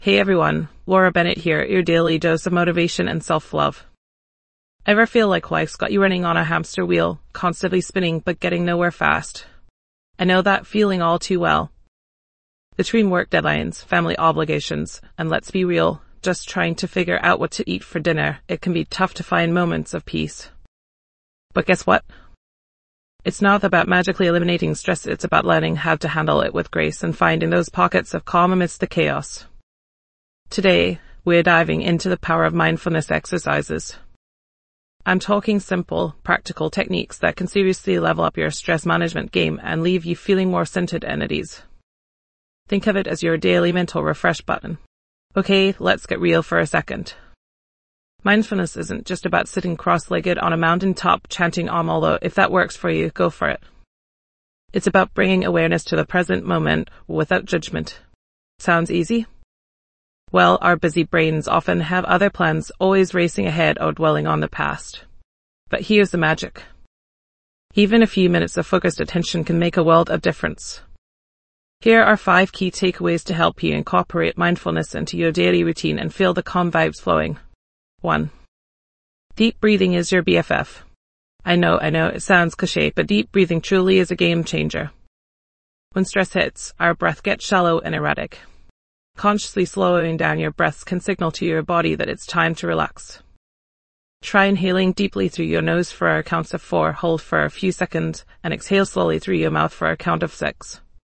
Hey everyone, Laura Bennett here, your daily dose of motivation and self-love. Ever feel like life's got you running on a hamster wheel, constantly spinning but getting nowhere fast? I know that feeling all too well. Between work deadlines, family obligations, and let's be real, just trying to figure out what to eat for dinner, it can be tough to find moments of peace. But guess what? It's not about magically eliminating stress, it's about learning how to handle it with grace and finding those pockets of calm amidst the chaos. Today, we're diving into the power of mindfulness exercises. I'm talking simple, practical techniques that can seriously level up your stress management game and leave you feeling more centered and at ease. Think of it as your daily mental refresh button. Okay, let's get real for a second. Mindfulness isn't just about sitting cross-legged on a mountaintop chanting Om, although if that works for you, go for it. It's about bringing awareness to the present moment without judgment. Sounds easy? Well, our busy brains often have other plans, always racing ahead or dwelling on the past. But here's the magic. Even a few minutes of focused attention can make a world of difference. Here are 5 key takeaways to help you incorporate mindfulness into your daily routine and feel the calm vibes flowing. 1. Deep breathing is your BFF. I know, it sounds cliché, but deep breathing truly is a game changer. When stress hits, our breath gets shallow and erratic. Consciously slowing down your breaths can signal to your body that it's time to relax. Try inhaling deeply through your nose for a count of 4, hold for a few seconds, and exhale slowly through your mouth for a count of 6.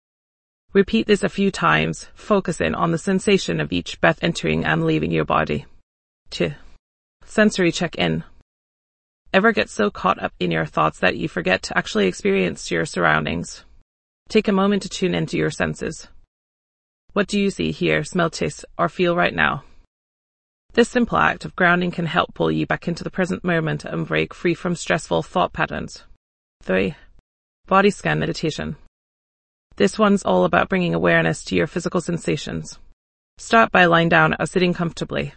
Repeat this a few times, focusing on the sensation of each breath entering and leaving your body. 2. Sensory check-in. Ever get so caught up in your thoughts that you forget to actually experience your surroundings? Take a moment to tune into your senses. What do you see, hear, smell, taste, or feel right now? This simple act of grounding can help pull you back into the present moment and break free from stressful thought patterns. 3. Body scan meditation. This one's all about bringing awareness to your physical sensations. Start by lying down or sitting comfortably.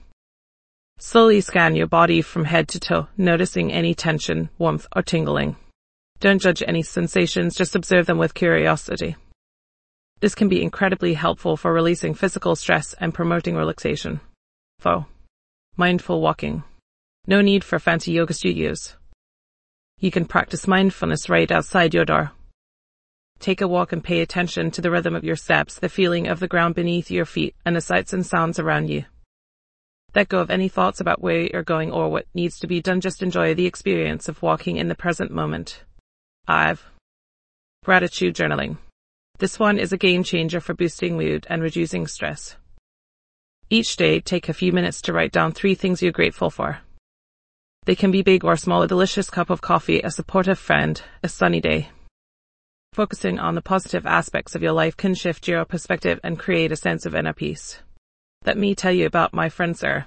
Slowly scan your body from head to toe, noticing any tension, warmth, or tingling. Don't judge any sensations, just observe them with curiosity. This can be incredibly helpful for releasing physical stress and promoting relaxation. 4. Mindful walking. No need for fancy yoga studios. You can practice mindfulness right outside your door. Take a walk and pay attention to the rhythm of your steps, the feeling of the ground beneath your feet, and the sights and sounds around you. Let go of any thoughts about where you're going or what needs to be done. Just enjoy the experience of walking in the present moment. 5. Gratitude journaling. This one is a game changer for boosting mood and reducing stress. Each day, take a few minutes to write down 3 things you're grateful for. They can be big or small: a delicious cup of coffee, a supportive friend, a sunny day. Focusing on the positive aspects of your life can shift your perspective and create a sense of inner peace. Let me tell you about my friend Sarah.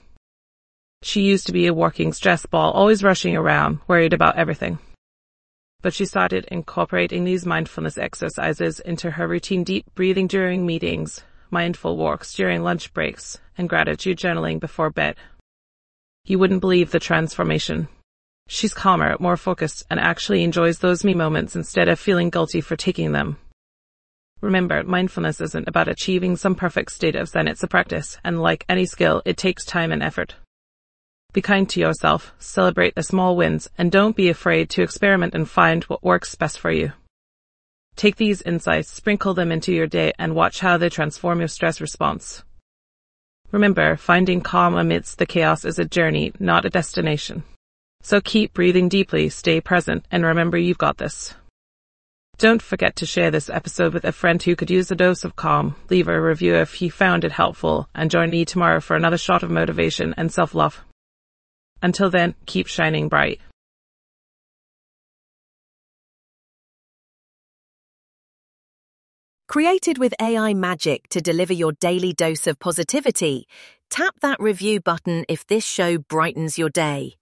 She used to be a working stress ball, always rushing around, worried about everything. But she started incorporating these mindfulness exercises into her routine: deep breathing during meetings, mindful walks during lunch breaks, and gratitude journaling before bed. You wouldn't believe the transformation. She's calmer, more focused, and actually enjoys those me moments instead of feeling guilty for taking them. Remember, mindfulness isn't about achieving some perfect state of Zen, it's a practice, and like any skill, it takes time and effort. Be kind to yourself, celebrate the small wins, and don't be afraid to experiment and find what works best for you. Take these insights, sprinkle them into your day, and watch how they transform your stress response. Remember, finding calm amidst the chaos is a journey, not a destination. So keep breathing deeply, stay present, and remember you've got this. Don't forget to share this episode with a friend who could use a dose of calm. Leave a review if you found it helpful, and join me tomorrow for another shot of motivation and self-love. Until then, keep shining bright. Created with AI magic to deliver your daily dose of positivity, tap that review button if this show brightens your day.